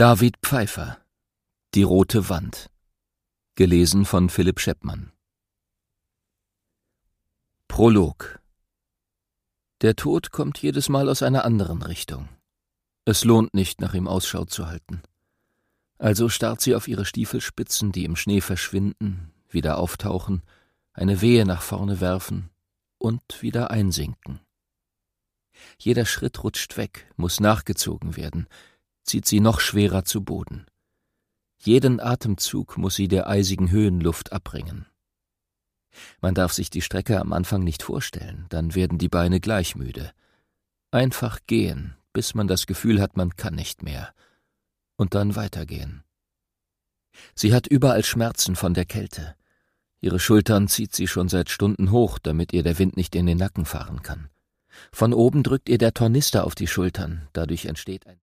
David Pfeiffer. Die rote Wand. Gelesen von Philipp Scheppmann. Prolog. Der Tod kommt jedes Mal aus einer anderen Richtung. Es lohnt nicht, nach ihm Ausschau zu halten. Also starrt sie auf ihre Stiefelspitzen, die im Schnee verschwinden, wieder auftauchen, eine Wehe nach vorne werfen und wieder einsinken. Jeder Schritt rutscht weg, muss nachgezogen werden, zieht sie noch schwerer zu Boden. Jeden Atemzug muss sie der eisigen Höhenluft abringen. Man darf sich die Strecke am Anfang nicht vorstellen, dann werden die Beine gleich müde. Einfach gehen, bis man das Gefühl hat, man kann nicht mehr. Und dann weitergehen. Sie hat überall Schmerzen von der Kälte. Ihre Schultern zieht sie schon seit Stunden hoch, damit ihr der Wind nicht in den Nacken fahren kann. Von oben drückt ihr der Tornister auf die Schultern, dadurch entsteht ein